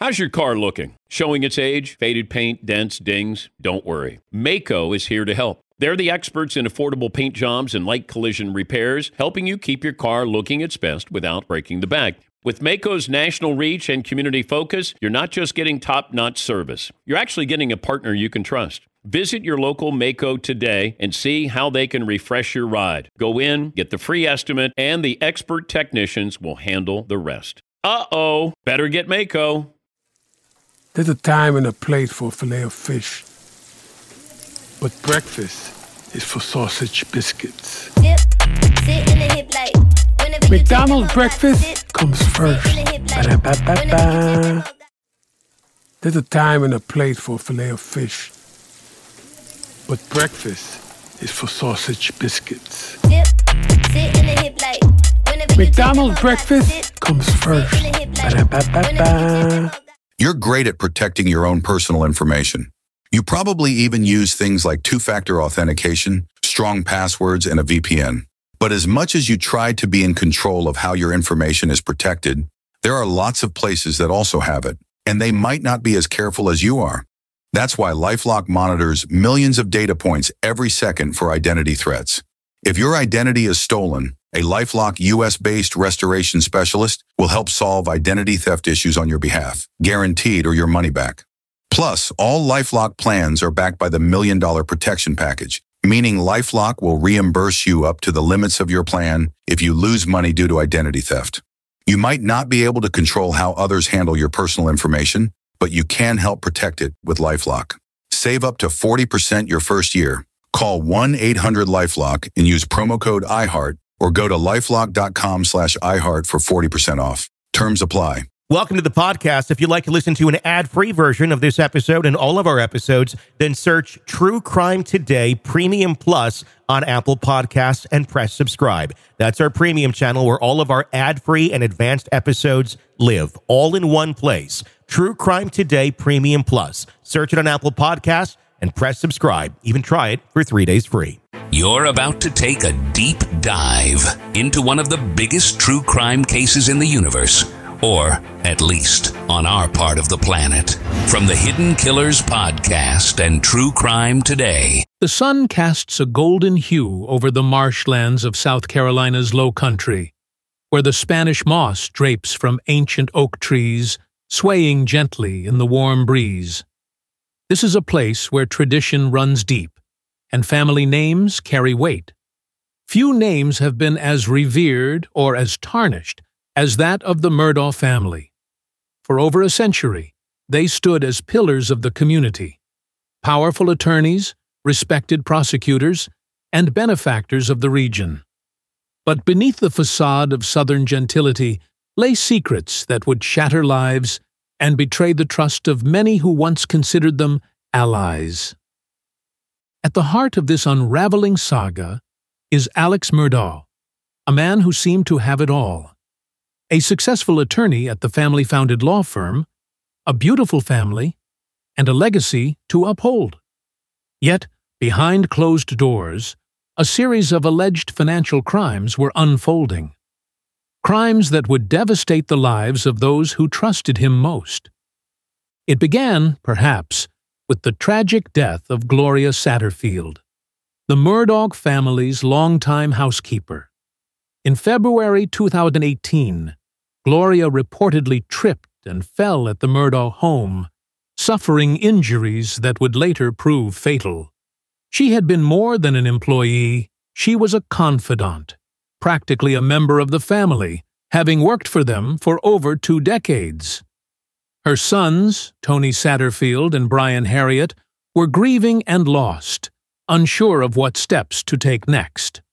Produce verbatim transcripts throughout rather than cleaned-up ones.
How's your car looking? Showing its age, faded paint, dents, dings? Don't worry. Maaco is here to help. They're the experts in affordable paint jobs and light collision repairs, helping you keep your car looking its best without breaking the bank. With Maaco's national reach and community focus, you're not just getting top-notch service. You're actually getting a partner you can trust. Visit your local Maaco today and see how they can refresh your ride. Go in, get the free estimate, and the expert technicians will handle the rest. Uh-oh, better get Maaco. There's a time and a place for filet of fish. But breakfast is for sausage biscuits. Dip, sit in the hip like, McDonald's breakfast comes first. Ba-da-ba-ba-ba. There's a time and a place for filet of fish. But breakfast is for sausage biscuits. Dip, sit in the hip like, McDonald's breakfast comes first. Ba-da-ba-ba-ba. You're great at protecting your own personal information. You probably even use things like two-factor authentication, strong passwords, and a V P N. But as much as you try to be in control of how your information is protected, there are lots of places that also have it, and they might not be as careful as you are. That's why LifeLock monitors millions of data points every second for identity threats. If your identity is stolen, a LifeLock U S-based restoration specialist will help solve identity theft issues on your behalf, guaranteed or your money back. Plus, all LifeLock plans are backed by the Million Dollar Protection Package, meaning LifeLock will reimburse you up to the limits of your plan if you lose money due to identity theft. You might not be able to control how others handle your personal information, but you can help protect it with LifeLock. Save up to forty percent your first year. Call one eight hundred LifeLock and use promo code iHeart, or go to lifelock.com slash iHeart for forty percent off. Terms apply. Welcome to the podcast. If you'd like to listen to an ad-free version of this episode and all of our episodes, then search True Crime Today Premium Plus on Apple Podcasts and press subscribe. That's our premium channel where all of our ad-free and advanced episodes live, all in one place. True Crime Today Premium Plus. Search it on Apple Podcasts and press subscribe. Even try it for three days free. You're about to take a deep dive into one of the biggest true crime cases in the universe, or at least on our part of the planet. From the Hidden Killers podcast and True Crime Today. The sun casts a golden hue over the marshlands of South Carolina's low country, where the Spanish moss drapes from ancient oak trees, swaying gently in the warm breeze. This is a place where tradition runs deep, and family names carry weight. Few names have been as revered or as tarnished as that of the Murdaugh family. For over a century, they stood as pillars of the community, powerful attorneys, respected prosecutors, and benefactors of the region. But beneath the facade of Southern gentility lay secrets that would shatter lives and betray the trust of many who once considered them allies. At the heart of this unraveling saga is Alex Murdaugh, a man who seemed to have it all. A successful attorney at the family-founded law firm, a beautiful family, and a legacy to uphold. Yet, behind closed doors, a series of alleged financial crimes were unfolding. Crimes that would devastate the lives of those who trusted him most. It began, perhaps, with the tragic death of Gloria Satterfield, the Murdaugh family's longtime housekeeper. In February two thousand eighteen, Gloria reportedly tripped and fell at the Murdaugh home, suffering injuries that would later prove fatal. She had been more than an employee, she was a confidant, practically a member of the family, having worked for them for over two decades. Her sons, Tony Satterfield and Brian Harriet, were grieving and lost, unsure of what steps to take next.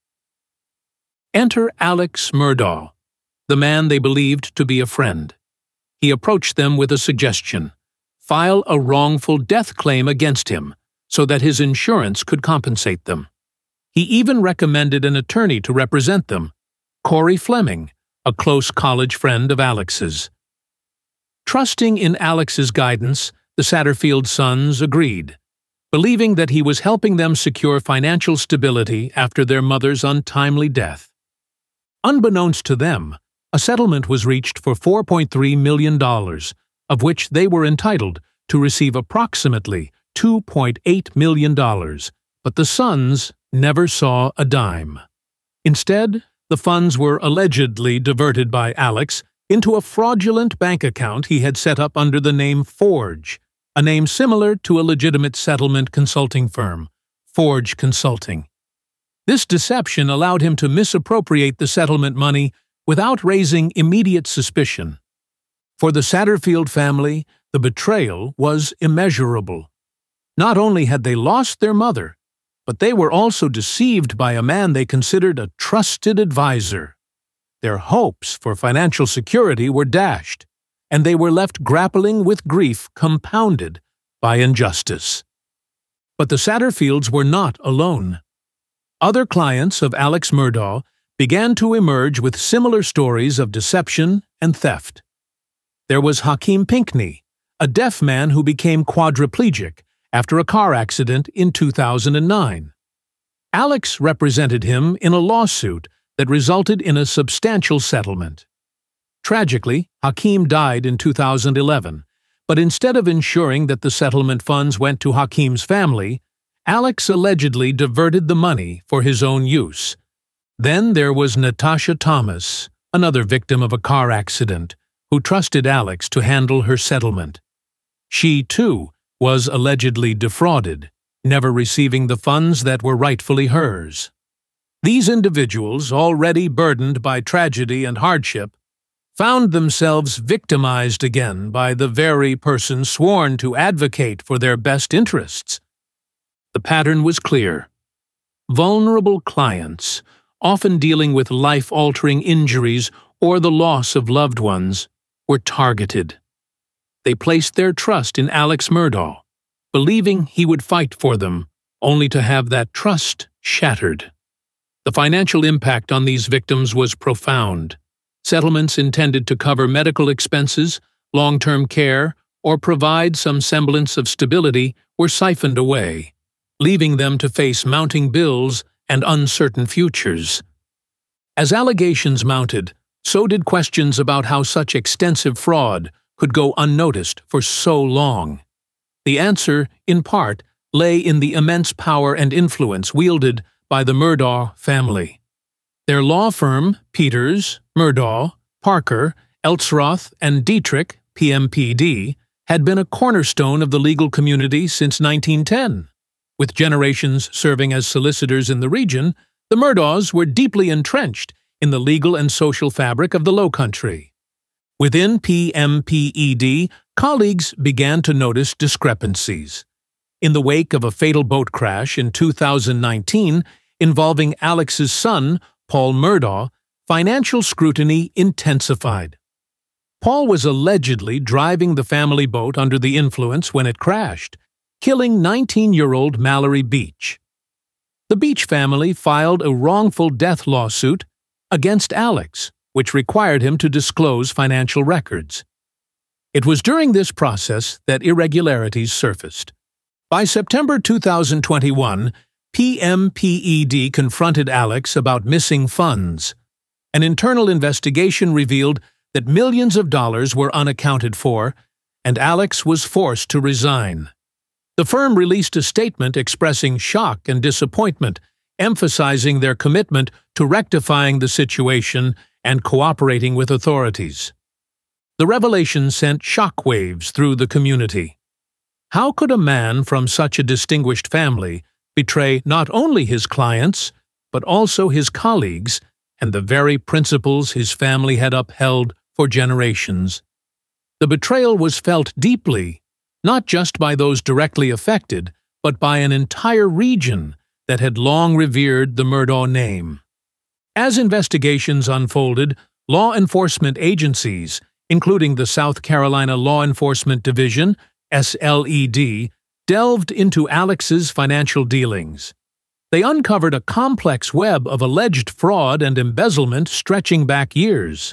Enter Alex Murdaugh, the man they believed to be a friend. He approached them with a suggestion: file a wrongful death claim against him so that his insurance could compensate them. He even recommended an attorney to represent them, Corey Fleming, a close college friend of Alex's. Trusting in Alex's guidance, the Satterfield sons agreed, believing that he was helping them secure financial stability after their mother's untimely death. Unbeknownst to them, a settlement was reached for four point three million dollars, of which they were entitled to receive approximately two point eight million dollars, but the sons never saw a dime. Instead, the funds were allegedly diverted by Alex into a fraudulent bank account he had set up under the name Forge, a name similar to a legitimate settlement consulting firm, Forge Consulting. This deception allowed him to misappropriate the settlement money without raising immediate suspicion. For the Satterfield family, the betrayal was immeasurable. Not only had they lost their mother, but they were also deceived by a man they considered a trusted advisor. Their hopes for financial security were dashed, and they were left grappling with grief compounded by injustice. But the Satterfields were not alone. Other clients of Alex Murdaugh began to emerge with similar stories of deception and theft. There was Hakeem Pinkney, a deaf man who became quadriplegic after a car accident in two thousand nine. Alex represented him in a lawsuit that resulted in a substantial settlement. Tragically, Hakeem died in two thousand eleven, but instead of ensuring that the settlement funds went to Hakeem's family, Alex allegedly diverted the money for his own use. Then there was Natasha Thomas, another victim of a car accident, who trusted Alex to handle her settlement. She, too, was allegedly defrauded, never receiving the funds that were rightfully hers. These individuals, already burdened by tragedy and hardship, found themselves victimized again by the very person sworn to advocate for their best interests. The pattern was clear. Vulnerable clients, often dealing with life-altering injuries or the loss of loved ones, were targeted. They placed their trust in Alex Murdaugh, believing he would fight for them, only to have that trust shattered. The financial impact on these victims was profound. Settlements intended to cover medical expenses, long-term care, or provide some semblance of stability were siphoned away, leaving them to face mounting bills and uncertain futures. As allegations mounted, so did questions about how such extensive fraud could go unnoticed for so long. The answer, in part, lay in the immense power and influence wielded by the Murdaugh family. Their law firm, Peters, Murdaugh, Parker, Eltsroth, and Dietrich, P M P D, had been a cornerstone of the legal community since nineteen ten. With generations serving as solicitors in the region, the Murdaughs were deeply entrenched in the legal and social fabric of the Lowcountry. Within P M P E D, colleagues began to notice discrepancies. In the wake of a fatal boat crash in two thousand nineteen involving Alex's son, Paul Murdaugh, financial scrutiny intensified. Paul was allegedly driving the family boat under the influence when it crashed, killing nineteen-year-old Mallory Beach. The Beach family filed a wrongful death lawsuit against Alex, which required him to disclose financial records. It was during this process that irregularities surfaced. By September two thousand twenty-one, P M P E D confronted Alex about missing funds. An internal investigation revealed that millions of dollars were unaccounted for, and Alex was forced to resign. The firm released a statement expressing shock and disappointment, emphasizing their commitment to rectifying the situation and cooperating with authorities. The revelation sent shockwaves through the community. How could a man from such a distinguished family betray not only his clients, but also his colleagues and the very principles his family had upheld for generations? The betrayal was felt deeply, not just by those directly affected, but by an entire region that had long revered the Murdaugh name. As investigations unfolded, law enforcement agencies, including the South Carolina Law Enforcement Division, S L E D, delved into Alex's financial dealings. They uncovered a complex web of alleged fraud and embezzlement stretching back years.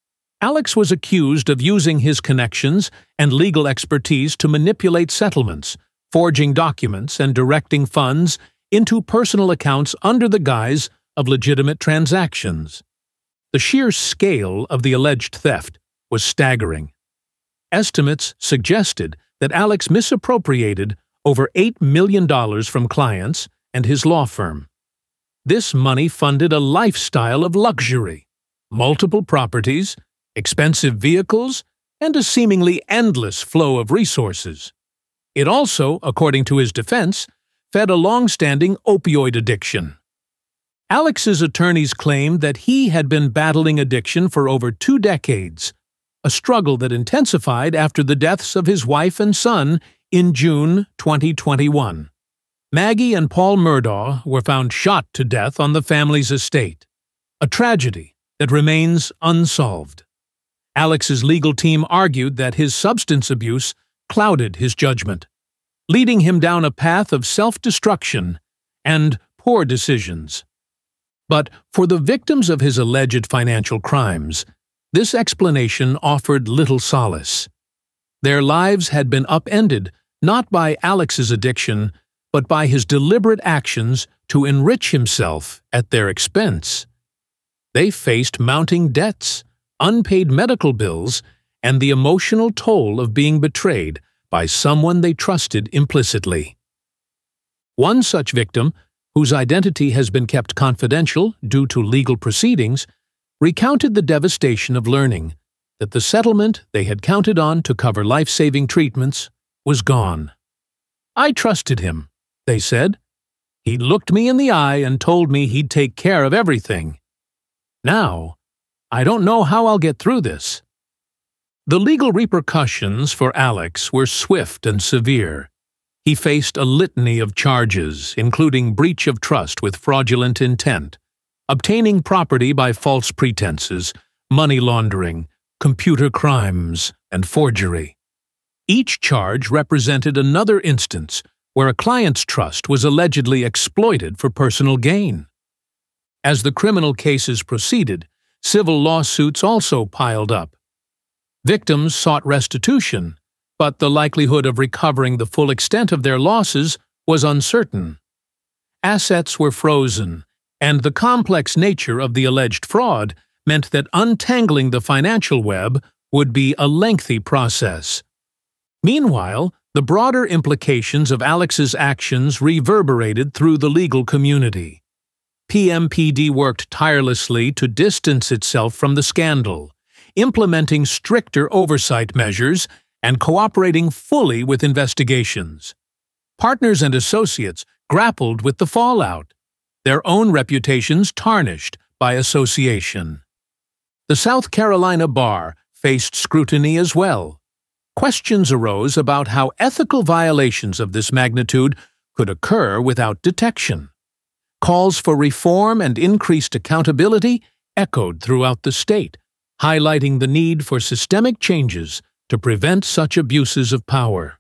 Alex was accused of using his connections and legal expertise to manipulate settlements, forging documents and directing funds into personal accounts under the guise of legitimate transactions. The sheer scale of the alleged theft was staggering. estimates suggested that Alex misappropriated over eight million dollars from clients and his law firm. This money funded a lifestyle of luxury, multiple properties, expensive vehicles, and a seemingly endless flow of resources. It also, according to his defense, fed a long-standing opioid addiction. Alex's attorneys claimed that he had been battling addiction for over two decades, a struggle that intensified after the deaths of his wife and son in June twenty twenty-one. Maggie and Paul Murdaugh were found shot to death on the family's estate, a tragedy that remains unsolved. Alex's legal team argued that his substance abuse clouded his judgment, leading him down a path of self-destruction and poor decisions. But for the victims of his alleged financial crimes, this explanation offered little solace. Their lives had been upended not by Alex's addiction, but by his deliberate actions to enrich himself at their expense. They faced mounting debts, unpaid medical bills, and the emotional toll of being betrayed by someone they trusted implicitly. One such victim, whose identity has been kept confidential due to legal proceedings, recounted the devastation of learning that the settlement they had counted on to cover life-saving treatments was gone. "I trusted him," they said. "He looked me in the eye and told me he'd take care of everything. Now, I don't know how I'll get through this." The legal repercussions for Alex were swift and severe. He faced a litany of charges, including breach of trust with fraudulent intent, obtaining property by false pretenses, money laundering, computer crimes, and forgery. Each charge represented another instance where a client's trust was allegedly exploited for personal gain. As the criminal cases proceeded, civil lawsuits also piled up. Victims sought restitution, but the likelihood of recovering the full extent of their losses was uncertain. Assets were frozen, and the complex nature of the alleged fraud meant that untangling the financial web would be a lengthy process. Meanwhile, the broader implications of Alex's actions reverberated through the legal community. P M P D worked tirelessly to distance itself from the scandal, implementing stricter oversight measures and cooperating fully with investigations. Partners and associates grappled with the fallout, their own reputations tarnished by association. The South Carolina bar faced scrutiny as well. Questions arose about how ethical violations of this magnitude could occur without detection. Calls for reform and increased accountability echoed throughout the state, highlighting the need for systemic changes to prevent such abuses of power.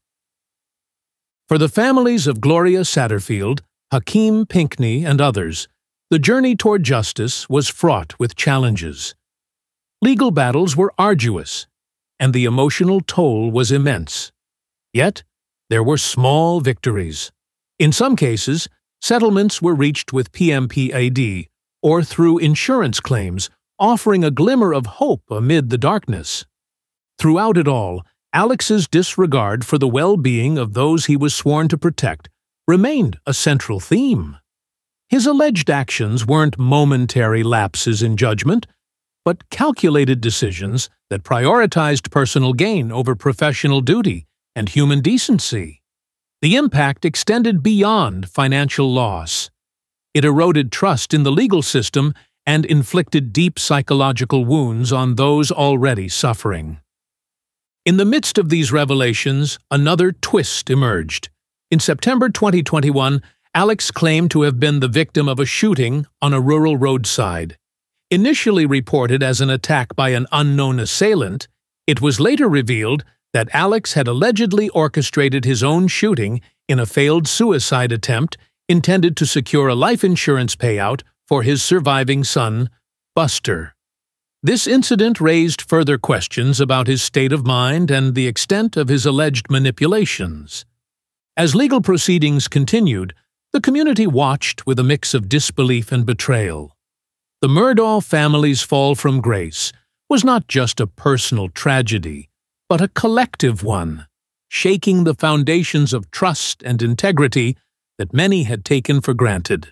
For the families of Gloria Satterfield, Hakeem Pinkney, and others, the journey toward justice was fraught with challenges. Legal battles were arduous, and the emotional toll was immense. Yet, there were small victories. In some cases, settlements were reached with P M P A D or through insurance claims, offering a glimmer of hope amid the darkness. Throughout it all, Alex's disregard for the well-being of those he was sworn to protect remained a central theme. His alleged actions weren't momentary lapses in judgment, but calculated decisions that prioritized personal gain over professional duty and human decency. The impact extended beyond financial loss. It eroded trust in the legal system and inflicted deep psychological wounds on those already suffering. In the midst of these revelations, another twist emerged. In September twenty twenty-one, Alex claimed to have been the victim of a shooting on a rural roadside. Initially reported as an attack by an unknown assailant, it was later revealed that Alex had allegedly orchestrated his own shooting in a failed suicide attempt intended to secure a life insurance payout for his surviving son, Buster. This incident raised further questions about his state of mind and the extent of his alleged manipulations. As legal proceedings continued, the community watched with a mix of disbelief and betrayal. The Murdaugh family's fall from grace was not just a personal tragedy, but a collective one, shaking the foundations of trust and integrity that many had taken for granted.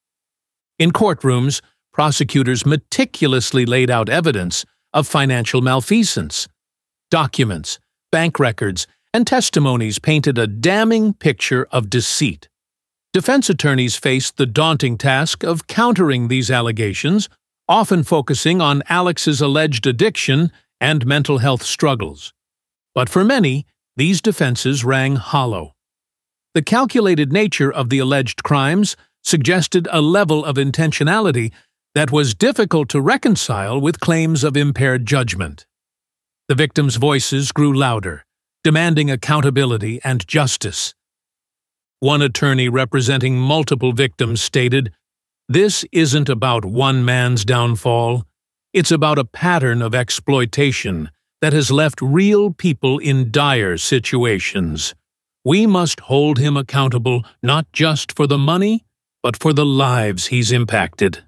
In courtrooms, prosecutors meticulously laid out evidence of financial malfeasance. Documents, bank records, and testimonies painted a damning picture of deceit. Defense attorneys faced the daunting task of countering these allegations, often focusing on Alex's alleged addiction and mental health struggles. But for many, these defenses rang hollow. The calculated nature of the alleged crimes suggested a level of intentionality that was difficult to reconcile with claims of impaired judgment. The victims' voices grew louder, demanding accountability and justice. One attorney representing multiple victims stated, "This isn't about one man's downfall. It's about a pattern of exploitation that has left real people in dire situations. We must hold him accountable not just for the money, but for the lives he's impacted."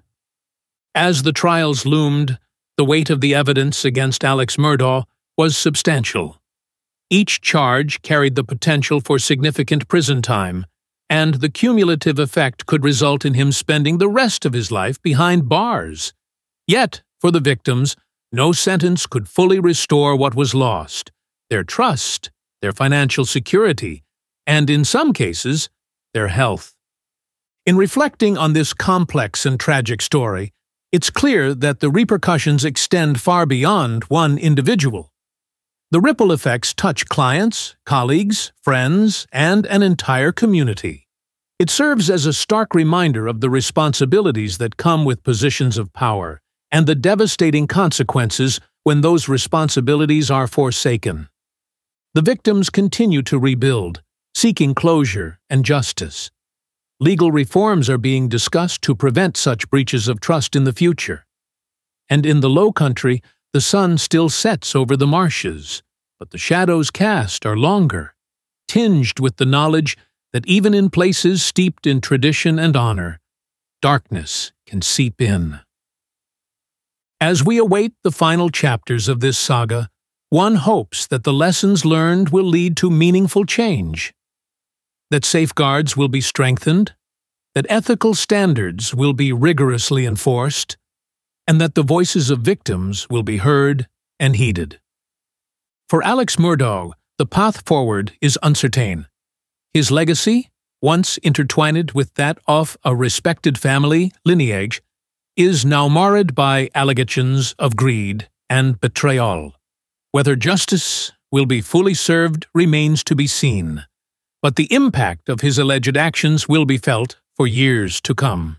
As the trials loomed, the weight of the evidence against Alex Murdaugh was substantial. Each charge carried the potential for significant prison time, and the cumulative effect could result in him spending the rest of his life behind bars. Yet, for the victims, no sentence could fully restore what was lost: their trust, their financial security, and in some cases, their health. In reflecting on this complex and tragic story, it's clear that the repercussions extend far beyond one individual. The ripple effects touch clients, colleagues, friends, and an entire community. It serves as a stark reminder of the responsibilities that come with positions of power and the devastating consequences when those responsibilities are forsaken. The victims continue to rebuild, seeking closure and justice. Legal reforms are being discussed to prevent such breaches of trust in the future. And in the Low Country, the sun still sets over the marshes, but the shadows cast are longer, tinged with the knowledge that even in places steeped in tradition and honor, darkness can seep in. As we await the final chapters of this saga, one hopes that the lessons learned will lead to meaningful change, that safeguards will be strengthened, that ethical standards will be rigorously enforced, and that the voices of victims will be heard and heeded. For Alex Murdaugh, the path forward is uncertain. His legacy, once intertwined with that of a respected family lineage, is now marred by allegations of greed and betrayal. Whether justice will be fully served remains to be seen, but the impact of his alleged actions will be felt for years to come.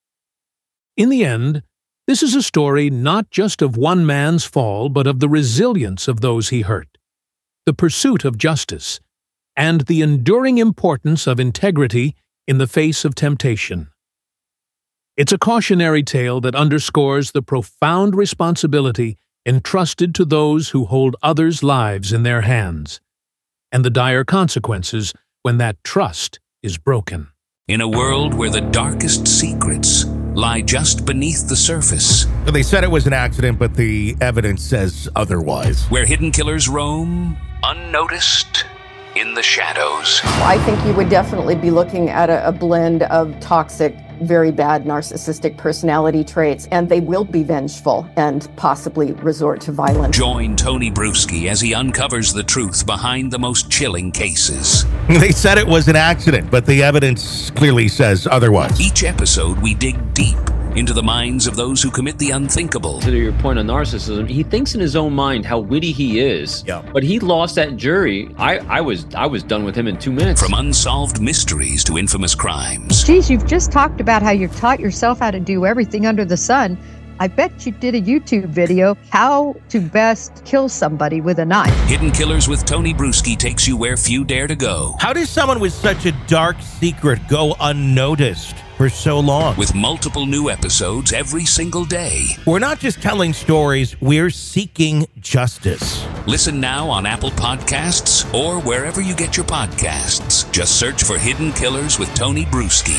In the end, this is a story not just of one man's fall, but of the resilience of those he hurt, the pursuit of justice, and the enduring importance of integrity in the face of temptation. It's a cautionary tale that underscores the profound responsibility entrusted to those who hold others' lives in their hands, and the dire consequences when that trust is broken. In a world where the darkest secrets lie just beneath the surface. So they said it was an accident, but the evidence says otherwise. Where hidden killers roam, unnoticed, in the shadows. I think you would definitely be looking at a, a blend of toxic, very bad narcissistic personality traits, and they will be vengeful and possibly resort to violence. Join Tony Brueski as he uncovers the truth behind the most chilling cases. They said it was an accident, but the evidence clearly says otherwise. Each episode, we dig deep into the minds of those who commit the unthinkable. To your point on narcissism, he thinks in his own mind how witty he is. Yeah. But he lost that jury. I, I was I was done with him in two minutes. From unsolved mysteries to infamous crimes. Geez, you've just talked about how you've taught yourself how to do everything under the sun. I bet you did a YouTube video, how to best kill somebody with a knife. Hidden Killers with Tony Brueski takes you where few dare to go. How does someone with such a dark secret go unnoticed for so long? With multiple new episodes every single day. We're not just telling stories, we're seeking justice. Listen now on Apple Podcasts or wherever you get your podcasts. Just search for Hidden Killers with Tony Brueski.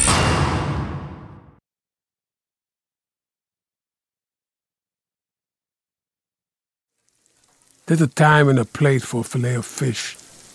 There's a time and a place for filet of fish,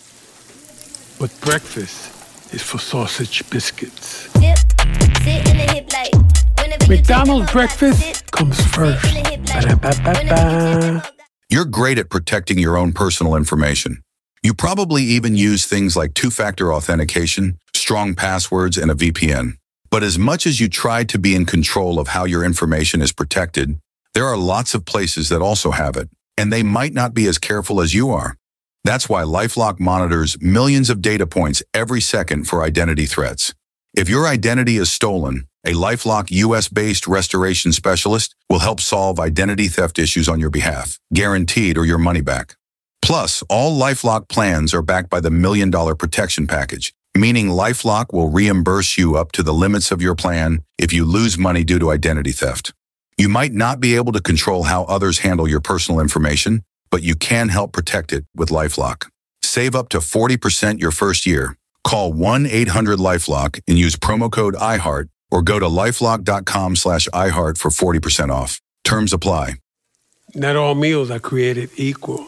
but breakfast is for sausage biscuits. Dip, sit in the hip like McDonald's breakfast comes first. Ba-da-ba-ba-ba. You're great at protecting your own personal information. You probably even use things like two-factor authentication, strong passwords, and a V P N. But as much as you try to be in control of how your information is protected, there are lots of places that also have it, and they might not be as careful as you are. That's why LifeLock monitors millions of data points every second for identity threats. If your identity is stolen, a LifeLock U S-based restoration specialist will help solve identity theft issues on your behalf, guaranteed or your money back. Plus, all LifeLock plans are backed by the Million Dollar Protection Package, meaning LifeLock will reimburse you up to the limits of your plan if you lose money due to identity theft. You might not be able to control how others handle your personal information, but you can help protect it with LifeLock. Save up to forty percent your first year. Call one eight hundred LifeLock and use promo code iHeart or go to lifelock.com slash iHeart for forty percent off. Terms apply. Not all meals are created equal.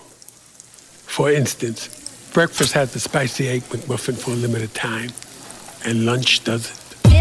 For instance, breakfast has the spicy egg McMuffin for a limited time, and lunch doesn't.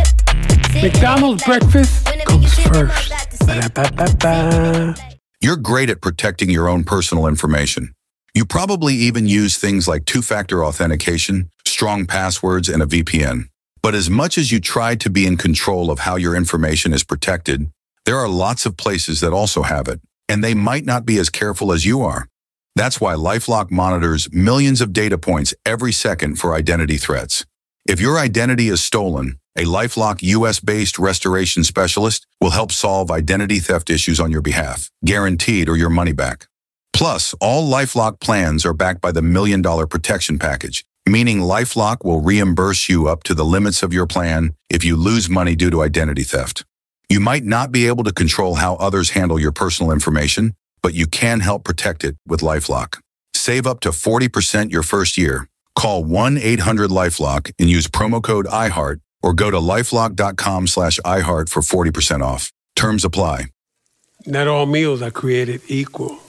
McDonald's breakfast comes first. Ba-da-ba-ba-ba. You're great at protecting your own personal information. You probably even use things like two-factor authentication, strong passwords, and a V P N. But as much as you try to be in control of how your information is protected, there are lots of places that also have it, and they might not be as careful as you are. That's why LifeLock monitors millions of data points every second for identity threats. If your identity is stolen, a LifeLock U S-based restoration specialist will help solve identity theft issues on your behalf, guaranteed or your money back. Plus, all LifeLock plans are backed by the Million Dollar Protection Package, meaning LifeLock will reimburse you up to the limits of your plan if you lose money due to identity theft. You might not be able to control how others handle your personal information, but you can help protect it with LifeLock. Save up to forty percent your first year. Call one eight hundred LifeLock and use promo code iHeart or go to lifelock.com slash iHeart for forty percent off. Terms apply. Not all meals are created equal.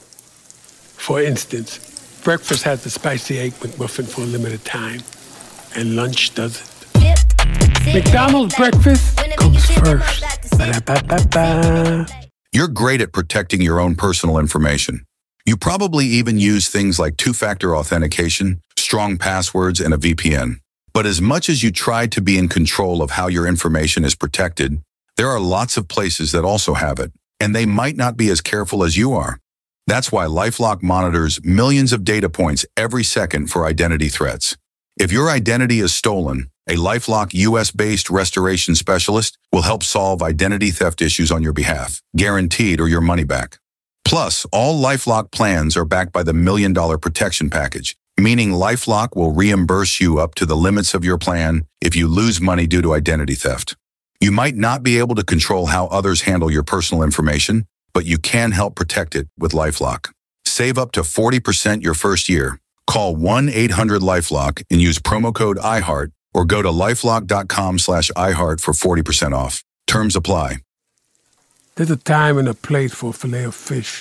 For instance, breakfast has the spicy egg McMuffin for a limited time, and lunch doesn't. McDonald's breakfast comes first. Ba-da-ba-ba-ba. You're great at protecting your own personal information. You probably even use things like two-factor authentication, strong passwords, and a V P N. But as much as you try to be in control of how your information is protected, there are lots of places that also have it, and they might not be as careful as you are. That's why LifeLock monitors millions of data points every second for identity threats. If your identity is stolen, a LifeLock U S-based restoration specialist will help solve identity theft issues on your behalf, guaranteed or your money back. Plus, all LifeLock plans are backed by the Million Dollar Protection Package, meaning LifeLock will reimburse you up to the limits of your plan if you lose money due to identity theft. You might not be able to control how others handle your personal information, but you can help protect it with LifeLock. Save up to forty percent your first year. Call one eight hundred LifeLock and use promo code iHeart or go to lifelock.com slash iHeart for forty percent off. Terms apply. There's a time and a place for filet of fish,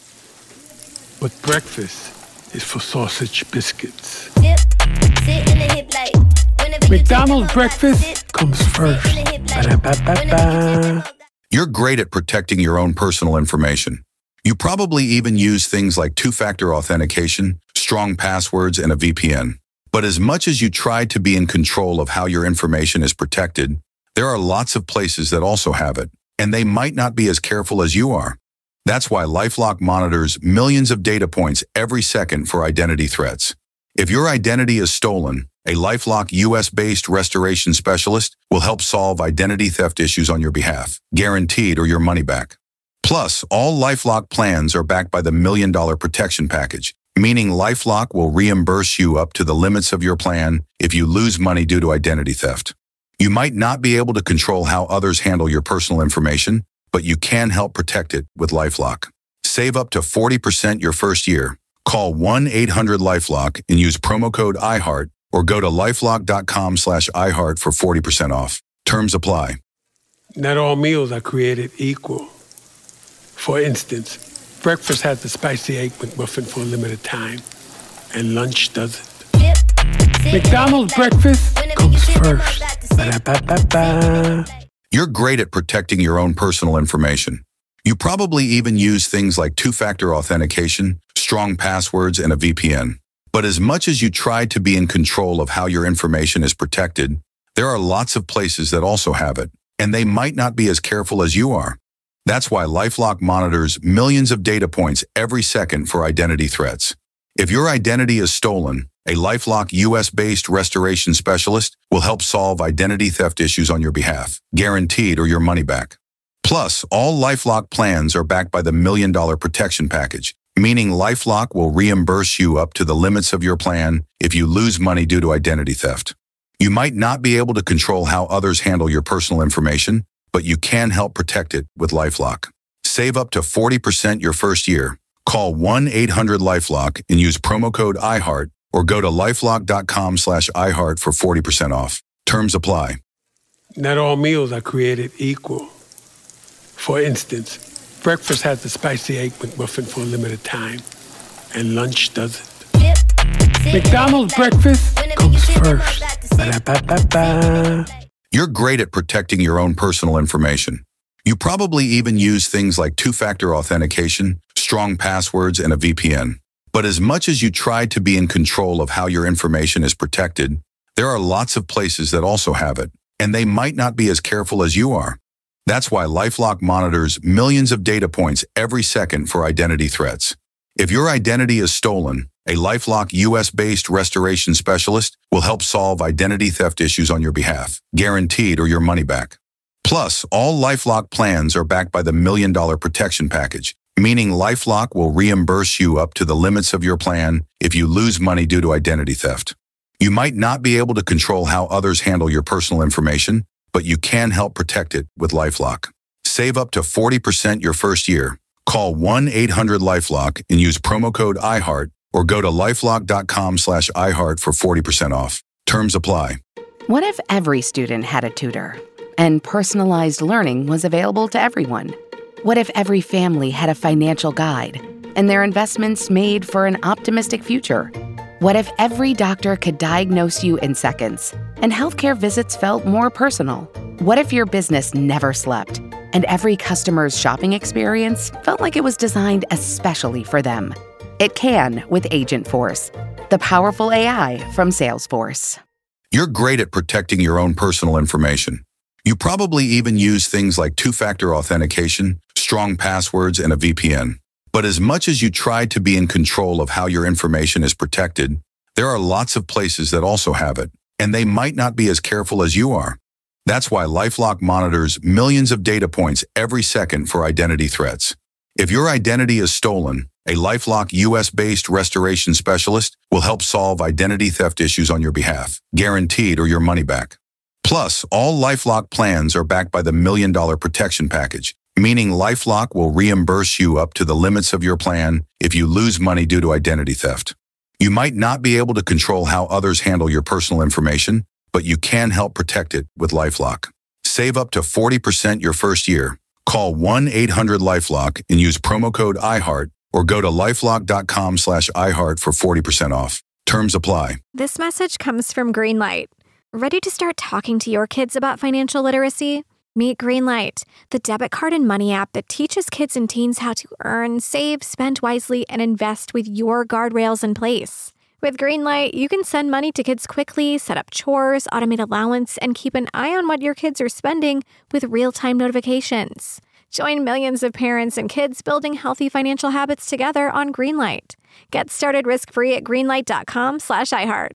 but breakfast is for sausage biscuits. Dip, sit in the hip like McDonald's breakfast comes first. Ba-da-ba-ba-ba. You're great at protecting your own personal information. You probably even use things like two-factor authentication, strong passwords, and a V P N. But as much as you try to be in control of how your information is protected, there are lots of places that also have it, and they might not be as careful as you are. That's why LifeLock monitors millions of data points every second for identity threats. If your identity is stolen, a LifeLock U S-based restoration specialist will help solve identity theft issues on your behalf, guaranteed or your money back. Plus, all LifeLock plans are backed by the Million Dollar Protection Package, meaning LifeLock will reimburse you up to the limits of your plan if you lose money due to identity theft. You might not be able to control how others handle your personal information, but you can help protect it with LifeLock. Save up to forty percent your first year. Call one eight hundred LifeLock and use promo code iHeart or go to lifelock.com slash iHeart for forty percent off. Terms apply. Not all meals are created equal. For instance, breakfast has the spicy egg McMuffin for a limited time, and lunch doesn't. McDonald's breakfast comes first. Ba-da-ba-ba-ba. You're great at protecting your own personal information. You probably even use things like two-factor authentication, strong passwords, and a V P N. But as much as you try to be in control of how your information is protected, there are lots of places that also have it, and they might not be as careful as you are. That's why LifeLock monitors millions of data points every second for identity threats. If your identity is stolen, a LifeLock U S-based restoration specialist will help solve identity theft issues on your behalf, guaranteed or your money back. Plus, all LifeLock plans are backed by the Million Dollar Protection Package, meaning LifeLock will reimburse you up to the limits of your plan if you lose money due to identity theft. You might not be able to control how others handle your personal information, but you can help protect it with LifeLock. Save up to forty percent your first year. Call one eight hundred LifeLock and use promo code I heart or go to lifelock.com slash iHeart for forty percent off. Terms apply. Not all meals are created equal. For instance, breakfast has the spicy egg McMuffin for a limited time, and lunch doesn't. McDonald's breakfast comes first. Ba-da-ba-ba-ba. You're great at protecting your own personal information. You probably even use things like two-factor authentication, strong passwords, and a V P N. But as much as you try to be in control of how your information is protected, there are lots of places that also have it, and they might not be as careful as you are. That's why LifeLock monitors millions of data points every second for identity threats. If your identity is stolen, a LifeLock U S-based restoration specialist will help solve identity theft issues on your behalf, guaranteed or your money back. Plus, all LifeLock plans are backed by the Million Dollar Protection Package, meaning LifeLock will reimburse you up to the limits of your plan if you lose money due to identity theft. You might not be able to control how others handle your personal information, but you can help protect it with LifeLock. Save up to forty percent your first year. Call one eight hundred LifeLock and use promo code I heart or go to lifelock.com slash iHeart for forty percent off. Terms apply. What if every student had a tutor and personalized learning was available to everyone? What if every family had a financial guide and their investments made for an optimistic future? What if every doctor could diagnose you in seconds and healthcare visits felt more personal? What if your business never slept and every customer's shopping experience felt like it was designed especially for them? It can with Agentforce, the powerful A I from Salesforce. You're great at protecting your own personal information. You probably even use things like two-factor authentication, strong passwords, and a V P N. But as much as you try to be in control of how your information is protected, there are lots of places that also have it, and they might not be as careful as you are. That's why LifeLock monitors millions of data points every second for identity threats. If your identity is stolen, a LifeLock U S-based restoration specialist will help solve identity theft issues on your behalf, guaranteed or your money back. Plus, all LifeLock plans are backed by the Million Dollar Protection Package, meaning LifeLock will reimburse you up to the limits of your plan if you lose money due to identity theft. You might not be able to control how others handle your personal information, but you can help protect it with LifeLock. Save up to forty percent your first year. Call one eight hundred LifeLock and use promo code I heart or go to lifelock.com slash iHeart for forty percent off. Terms apply. This message comes from Greenlight. Ready to start talking to your kids about financial literacy? Meet Greenlight, the debit card and money app that teaches kids and teens how to earn, save, spend wisely, and invest with your guardrails in place. With Greenlight, you can send money to kids quickly, set up chores, automate allowance, and keep an eye on what your kids are spending with real-time notifications. Join millions of parents and kids building healthy financial habits together on Greenlight. Get started risk-free at greenlight.com slash iHeart.